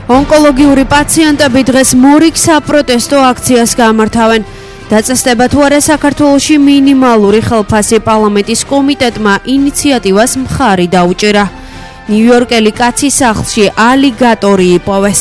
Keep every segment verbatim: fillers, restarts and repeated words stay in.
ონკოლოგიური პაციენტები დღეს მორიგ საპროტესტო აქციას გამართავენ. დაწესდება თუ არა საქართველოში მინიმალური ხელფასი პარლამენტის კომიტეტმა ინიციატივას მხარი დაუჭირა. ნიუ-იორკელი კაცის სახლში ალიგატორი იპოვეს.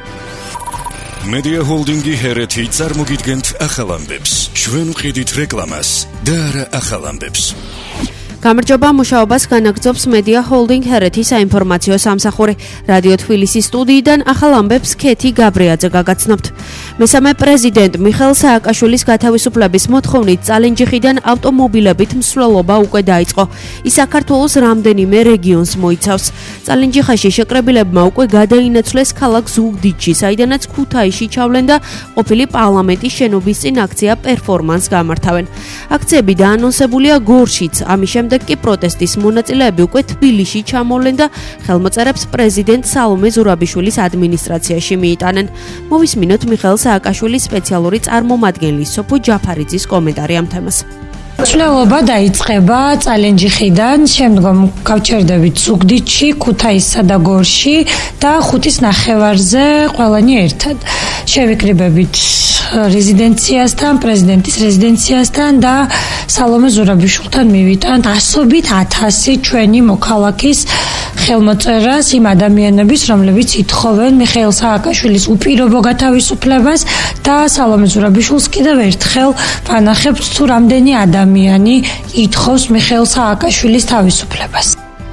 Media Holdingi ჰერეთი წარმოგიდგენთ ახალ ამბებს. ჩვენ ვყიდით რეკლამას და არა ახალ ამბებს. გამარჯობა, მუშაობას განაგრძობს Media Holding ჰერეთის საინფორმაციო სამსახური. რადიო თბილისის სტუდიიდან ახალ ამბებს ქეთი გაბრიაძე გაგაცნობთ. მესამე პრეზიდენტ მიხეილ სააკაშვილის გათავისუფლების მოთხოვნით წალენჯიხიდან ავტომობილებით მსვლელობა უკვე დაიწყო. ის საქართველოს რამდენიმე რეგიონს მოიცავს. წალენჯიხაში შეკრებილებმა უკვე გადაინაცვლეს ქალაქ ზუგდიდში, საიდანაც ქუთაისში ჩავლენ და ყოფილი პარლამენტის შენობის წინ აქცია პერფორმანს გამართავენ. აქციები დაანონსებულია გორშიც, ამის შემდეგ კი პროტესტის მონაწილეები უკვე თბილისში ჩამოვლენ და ხელმოწერებს პრეზიდენტ სალომე ზურაბიშვილის ადმინისტრაციაში მიიტანენ. მოვისმინოთ მიხეილ სააკაშვილის სპეციალური წარმომადგენლის სოფო ჯაფარიძის კომენტარი ამ თემას. ცვლილობა დაიწყება წალენჯიხიდან, შემდგომ გავჩერდებით ზუგდიდში, ქუთაისსა და გორში და ხუთის ნახევარზე ყველანი ერთად. შევიკრიბებით რეზიდენციასთან, პრეზიდენტის რეზიდენციასთან და სალომე ზურაბიშვილთან მივიტანთ ასობით ათასი ჩვენი მოქალაქის ხელმოწერას იმ ადამიანების, რომლებიც ითხოვენ მიხეილ სააკაშვილის უპირობო გათავისუფლებას და სალომე ზურაბიშვილს კიდევ ერთხელ ვანახებთ თუ რამდენი ადამიანი ითხოვს მიხეილ სააკაშვილის თავისუფლებას.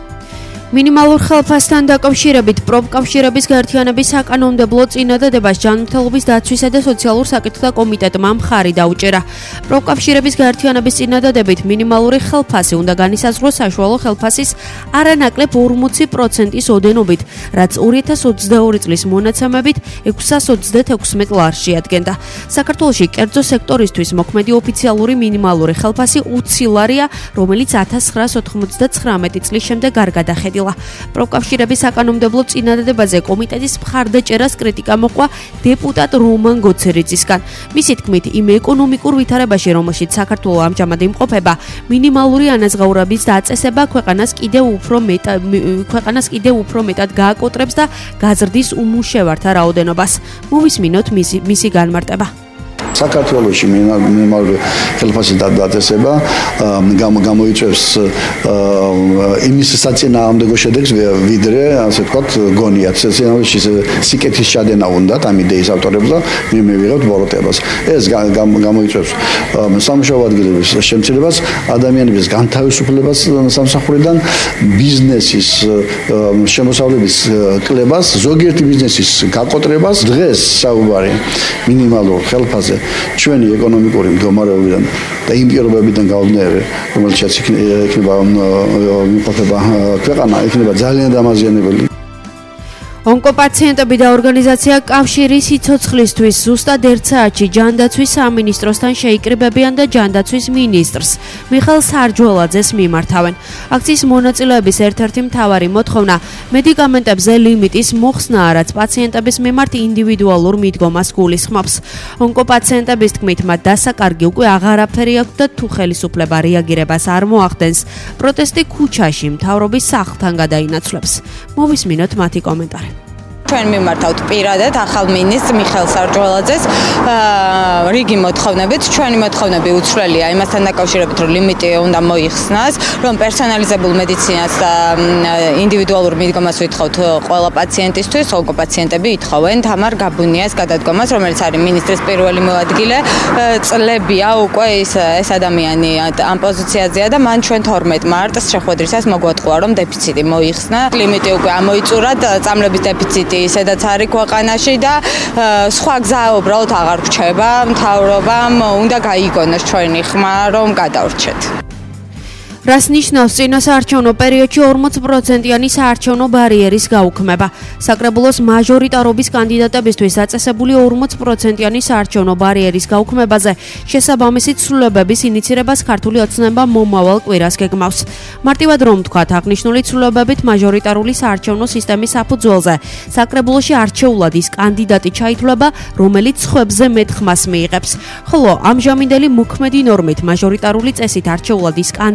მინიმალურ ხელფასთან დაკავშირებით პროფკავშირების გაერთიანების საკანონმდებლო წინადადებას ჯანმრთელობის დაცვისა და სოციალურ საკითხთა კომიტეტმა მხარი დაუჭირა. პროფკავშირების გაერთიანების წინადადებით მინიმალური ხელფასი უნდა განისაზღვროს საშუალო ხელფასის არანაკლებ ორმოცი პროცენტის ოდენობით, რაც ორი ათას ოცდაორი წლის მონაცემებით ექვსას ოცდათექვსმეტ ლარს შეადგენდა. საქართველოში კერძო სექტორისთვის მოქმედი ოფიციალური მინიმალური ხელფასი ოცი ლარია, რომელიც ათას ცხრაას ოთხმოცდაცხრამეტი წლის შემდეგ არ გადახედილა. პროფკავშირების საკანონმდებლო წინადადებაზე კომიტეტის მხარდაჭერას კრიტიკა მოყვა დეპუტატ რომან გოცერიძისგან. მისი თქმით, იმ ეკონომიკურ ვითარებაში, რომელშიც საქართველო ამჟამად იმყოფება, მინიმალური ანაზღაურების დაწესება ქვეყანას კიდევ უფრო მეტად ქვეყანას კიდევ უფრო მეტად გააკოტრებს და გაზრდის უმუშევართა რაოდენობას. მოვისმინოთ მისი მისი განმარტება. საქართველოში მინიმალური ხელფასის დაწესება გამოიწვევს იმის საწინააღმდეგო შედეგს, ვიდრე ასე ვთქვათ, გონიათ. სიკეთის ჩადენა უნდათ ამ იდეის ავტორებს და მივიღებთ ბოროტებას. ეს გამოიწვევს სამუშაო ადგილების შემცირებას, ადამიანების განთავისუფლებას სამსახურიდან, ბიზნესის შემოსავლების კლებას, ზოგიერთი ბიზნესის გაკოტრებას. დღეს საუბარი მინიმალურ ხელფასზე ჩვენი ეკონომიკური მდგომარეობიდან და იმ პირობებიდან გავდნევი, რომელშიც იქნება იმყოფება ქვეყანა, იქნება ძალიან დამაზიანებელი. ონკოპაციენტები და ორგანიზაცია კავშირი სიცოცხლისთვის ზუსტად ერთ საათში ჯანდაცვის სამინისტროსთან შეიკრიბებიან და ჯანდაცვის მინისტრს მიხეილ სარჯველაძეს მიმართავენ. აქციის მონაწილეების ერთ-ერთი მთავარი მოთხოვნა მედიკამენტებზე ლიმიტის მოხსნაა, რაც პაციენტების მიმართ ინდივიდუალურ მიდგომას გულისხმობს. ონკოპაციენტების თქმით, მათ დასაკარგი უკვე აღარაფერი აქვს და თუ ხელისუფლება რეაგირებას არ მოახდენს, პროტესტი ქუჩაში მთავრობის სახლთან გადაინაცვლებს. მოვისმინოთ მათი კომენტარი. ჩვენ მიმართავთ პირადად ახალ მინისტრს მიხეილ სარჯველაძეს რიგი მოთხოვნებით. ჩვენი მოთხოვნები უცვლელია იმასთან დაკავშირებით, რომ ლიმიტი უნდა მოიხსნას, რომ პერსონალიზებულ მედიცინას და ინდივიდუალურ მიდგომას ვითხოვთ ყველა პაციენტისთვის. ონკოპაციენტები ითხოვენ თამარ გაბუნიას გადადგომას, რომელიც არის მინისტრის პირველი მოადგილე. წლებია უკვე ის ეს ადამიანი ამ პოზიციაზეა და მან ჩვენ თორმეტ მარტს შეხვედრისას მოგვატყუა, რომ დეფიციტი მოიხსნა. ლიმიტი უკვე ამოიწურა, წამლების დეფიციტი ისედაც არის ქვეყანაში და სხვა გზა უბრალოდ აღარ რჩება. მთავრობამ უნდა გაიგონოს ჩვენი ხმა, რომ გადავრჩეთ. რას ნიშნავს წინა საარჩევნო პერიოდში ორმოც პროცენტიანი საარჩევნო ბარიერის გაუქმება? საკრებულოს მაჟორიტარობის კანდიდატებისთვის დაწესებული ორმოც პროცენტიანი საარჩევნო ბარიერის გაუქმებაზე შესაბამისი ცვლილებების ინიცირებას ქართული ოცნება მომავალ კვირას გეგმავს. მარტივად რომ ვთქვათ, აღნიშნული ცვლილებებით მაჟორიტარული საარჩევნო სისტემის საფუძველზე საკრებულოში არჩეულად ის კანდიდატი ჩაითვლება, რომელიც სხვებზე მეტ ხმას მიიღებს. ხოლო ამჟამინდელი მოქმედი ნორმით მაჟორიტარული წესით არჩეულად ის კანდიდატი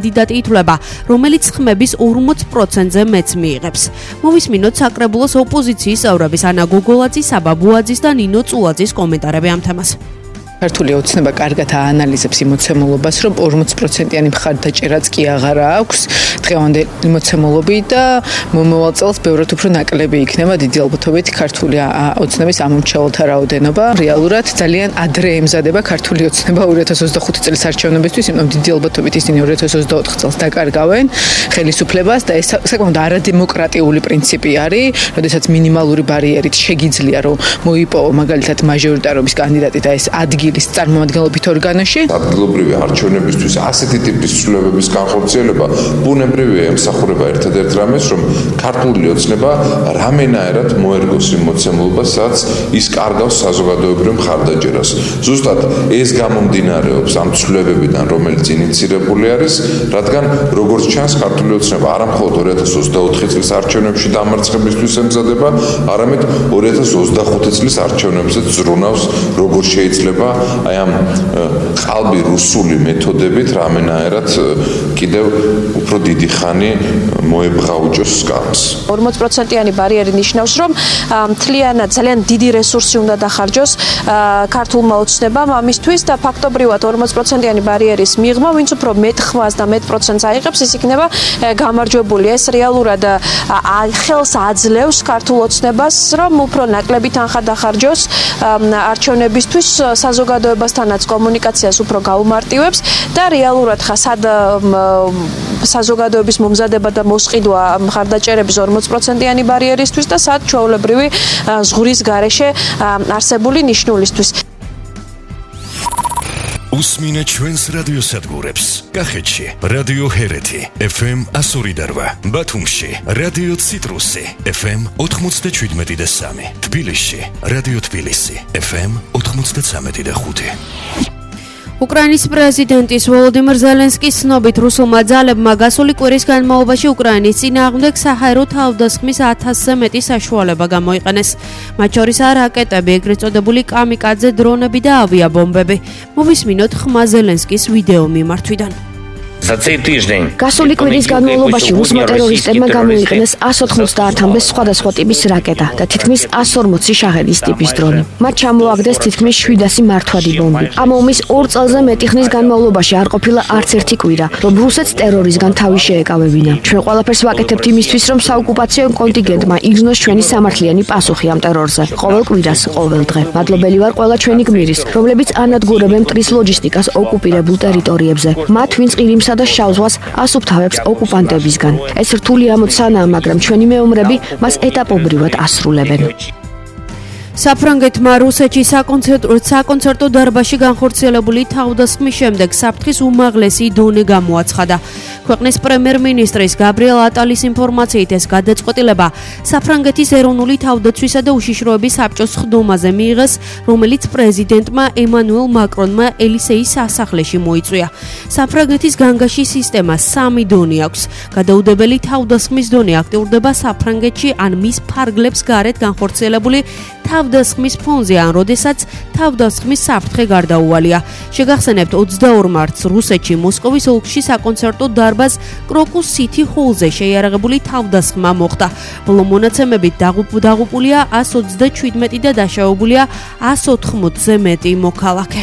მიმართულება, რომელიც ხმების ორმოც პროცენტზე მეც მიიღებს. მოვისმინოთ საკრებულოს ოპოზიციის წევრების ანა გოგოლაძის, საბა ბუაძის და ნინო წულაძის კომენტარები ამ თემას. ქართული ოცნება კარგად აანალიზებს იმოცემულობას, რომ ორმოც პროცენტიანი მხარდაჭერაც კი აღარ აქვს დღევანდელი მოცემულობით და მომავალ წელს ბევრად უფრო ნაკლები იქნება დიდი ალბათობით ქართული ოცნების ამომრჩეველთა რაოდენობა. რეალურად ძალიან ადრე ემზადება ქართული ოცნება ორი ათას ოცდახუთი წლის არჩევნებისთვის, იმიტომ დიდი ალბათობით ისინი ორი ათას ოცდაოთხ წელს დაკარგავენ ხელისუფლებას და ეს საკმაოდ არადემოკრატიული პრინციპი არის, როდესაც მინიმალური ბარიერით შეგიძლია რომ მოიპოვო მაგალითად მაჟორიტარობის კანდიდატი და ეს ადგილი წარმომადგენლობით ორგანოში. ადგილობრივი არჩევნებისთვის ასეთი ტიპის ცვლილებების განხორციელება ბუნებრივია ემსახურება ერთადერთ რამეს, რომ ქართული ოცნება რამენაერად მოერგოს იმ მოცემულობას, სადაც ის კარგავს საზოგადოებრივ მხარდაჭერას. ზუსტად ეს გამომდინარეობს ამ ცვლილებებიდან, რომელიც ინიცირებული არის, რადგან როგორც ჩანს, ქართული ოცნება არა მხოლოდ ორი ათას ოცდაოთხი წლის არჩევნებში დამარცხებისთვის ემზადება, არამედ ორი ათას ოცდახუთი წლის არჩევნებზეც ზრუნავს, როგორ შეიძლება აი ამ ყალბი რუსული მეთოდებით რამენაერად კიდევ უფრო დიდი ხანი მოებღაუჭოს სკამს. ორმოც პროცენტიანი ბარიერი ნიშნავს, რომ მთლიანად ძალიან დიდი რესურსი უნდა დახარჯოს ქართულმა ოცნებამ ამისთვის და ფაქტობრივად ორმოც პროცენტიანი ბარიერის მიღმა, ვინც უფრო მეტ ხმას და მეტ პროცენტს აიღებს, ის იქნება გამარჯვებული. ეს რეალურად ხელს აძლევს ქართულ ოცნებას, რომ უფრო ნაკლები თანხა დახარჯოს არჩევნებისთვის, საზოგადოებასთანაც კომუნიკაციას უფრო გაუმარტივებს და რეალურად ხა სად საზოგადოების მომზადება და მოსყიდვა მხარდაჭერების ორმოც პროცენტიანი ბარიერისთვის და სად ჩვეულებრივი ზღურის გარეშე არსებული ნიშნულისთვის. უსმინე ჩვენს რადიოსადგურებს. კახეთში რადიო ჰერეთი ეფ ემ εκατო ორი და რვა, ბათუმში რადიო ციტრუსი ეფ ემ ოთხმოცდაშვიდმეტი და სამი, თბილისში რადიო თბილისი ეფ ემ ოთხმოცდაცამეტი და ხუთი. უკრაინის პრეზიდენტის ვოლოდიმირ ზელენსკის ცნობით რუსულმა ძალებმა გასული კვირის განმავლობაში უკრაინის წინააღმდეგ საჰაერო თავდასხმის ათასზე მეტი საშუალება გამოიყენეს. მათ შორისაა რაკეტები, ეგრეთ წოდებული კამიკაძე დრონები და ავიაბომბები. მოვისმინოთ ხმა ზელენსკის ვიდეო მიმართვიდან. გასული კვირის განმავლობაში რუსმა ტერორისტებმა გამოიყენეს εκατს ოთხმოცდაათამდე სხვადასხვა ტიპის რაკეტა და თითქმის εκατს ორმოცი შაჰედის ტიპის დრონი. მათ ჩამოაგდეს თითქმის შვიდასი მართვადი ბომბი. ამ ომის ორ წელზე მეტი ხნის განმავლობაში არ ყოფილა არც ერთი კვირა, რომ რუსეთს ტერორიზმგან თავი შეეკავებინა. ჩვენ ყველაფერს ვაკეთებთ იმისთვის, რომ საოკუპაციო კონტინგენტმა იგრძნოს ჩვენი სამართლიანი პასუხი ამ ტერორზე. ყოველ კვირას, ყოველ დღე. მადლობელი ვარ ყველა ჩვენი გმირის, რომლებიც ანადგურებენ მტრის ლოჯისტიკას ოკუპირებულ ტერიტორიებზე. მათ ვინც ყირიმსა და შავ ზღვას ასუფთავებს ოკუპანტებისგან. ეს რთული ამოცანაა, მაგრამ ჩვენი მეომრები მას ეტაპობრივად ასრულებენ. საფრანგეთმა რუსეთში საკონცერტო საკონცერტო დარბაზში განხორციელებული თავდასხმის შემდეგ საფრთხის უმაღლესი დონე გამოაცხადა. ქვეყნის პრემიერ-მინისტრის გაბრიელ ატალის ინფორმაციით ეს გადაწყვეტილება საფრანგეთის ეროვნული თავდაცვისა და უშიშროების საბჭოს ხდომაზე მიიღეს, რომელიც პრეზიდენტმა ემანუელ მაკრონმა ელისეის სასახლეში მოიწვია. საფრანგეთის განგაში სისტემას სამი დონე აქვს. გადაუდებელი თავდასხმის დონე აქტიურდება საფრანგეთში ან მის ფარგლებს გარეთ განხორციელებული თავდასხმის ფონზე, ან როდესაც თავდასხმის საფრთხე გარდაუვალია. შეგახსენებთ, ოცდაორ მარტს რუსეთში მოსკოვის ოლქში საკონცერტო დარბაზ კროკუს სიტი ჰოლზე შეიარაღებული თავდასხმა მოხდა. ბოლო მონაცემებით დაღუპულია εκατს ოცდაშვიდმეტი და დაშავებულია εκατს ოთხმოცზე მეტი მოქალაქე.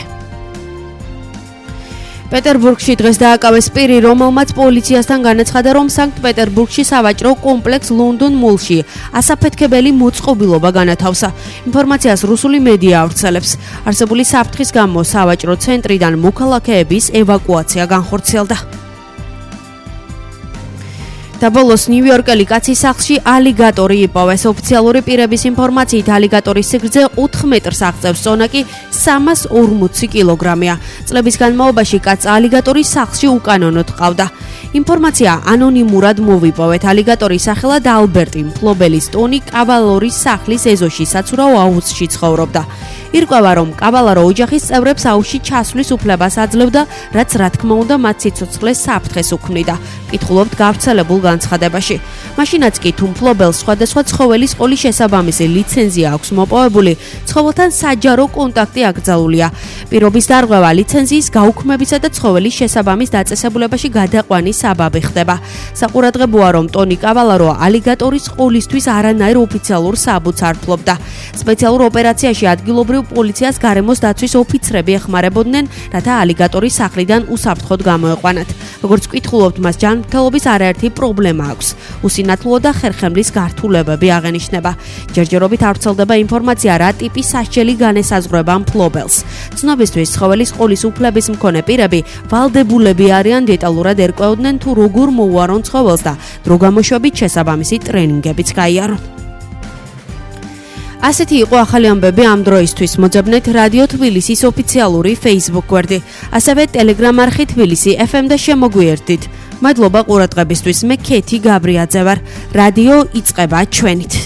პეტერბურგში დღეს დააკავეს პირი, რომელმაც პოლიციასთან განაცხადა, რომ სანქტ-პეტერბურგში სავაჭრო კომპლექს ლონდონ მოლში ასაფეთქებელი მოწყობილობა განათავსა. ინფორმაციას რუსული მედია ავრცელებს. არსებული საფრთხის გამო სავაჭრო ცენტრიდან მოქალაქეების ევაკუაცია განხორციელდა. და ბოლოს ნიუ-იორკელი კაცის სახლში ალიგატორი იპოვეს. ოფიციალური პირების ინფორმაციით ალიგატორის სიგრძე ოთხ მეტრს აღწევს, წონა კი სამას ორმოცი კილოგრამია. წლების განმავლობაში კაცს ალიგატორის სახლში უკანონოდ ყავდა. ინფორმაცია ანონიმურად მოვიპოვეთ. ალიგატორის სახელად ალბერტი, მფლობელის ტონი კავალორის სახლის ეზოში საცურაო აუზში ცხოვრობდა. ირკვევა, რომ კავალარო ოჯახის წევრებს აუზში ჩასვლის უფლებას აძლევდა, რაც რა თქმა უნდა მათ სიცოცხლეს საფრთხეს უქმნიდა. კითხულობთ გავრცელებულ განცხადებაში. მაშინაც კი თუ მფლობელს სხვადასხვა ცხოველის ყოლის შესაბამისი ლიცენზია აქვს მოპოვებული, ცხოველთან საჯარო კონტაქტი აკრძალულია. პირობის დარღვევა ლიცენზიის გაუქმებისა და ცხოველის შესაბამის დაწესებულებაში გადაყვანის პრობლემის საბაბი ხდება. საყურადღებოა, რომ ტონი კავალარო ალიგატორის ყოლისთვის არანაირ ოფიციალურ საბუთს არ ფლობდა. სპეციალურ ოპერაციაში ადგილობრივ პოლიციას გარემოს დაცვის ოფიცრები ეხმარებოდნენ, რათა ალიგატორის სახლიდან უსაფრთხოდ გამოეყვანათ. როგორც ვკითხულობთ, მას ჯანმრთელობის არაერთი პრობლემა აქვს. უსინათლოა და ხერხემლის გართულებები აღენიშნება. ჯერჯერობით არ ვრცელდება ინფორმაცია, რა ტიპის სასჯელი განესაზღვრება მფლობელს. ცნობისთვის, ცხოველის ყოლის უფლების მქონე პირები ვალდებულები არიან დეტალურად ერკვეოდნენ თუ როგორ მოუარონ ცხოველს და დრო გამოშვებით შესაბამისი ტრენინგებიც გაიარონ. ასეთი იყო ახალი ამბები ამ დროისთვის. მოძებნეთ რადიო თბილისის ოფიციალური Facebook გვერდი, ასევე Telegram არხი თბილისი ეფ ემ და შემოგვიერთდით. მადლობა ყურადღებისთვის. მე ქეთი გაბრიაძე ვარ. რადიო იწყება ჩვენით.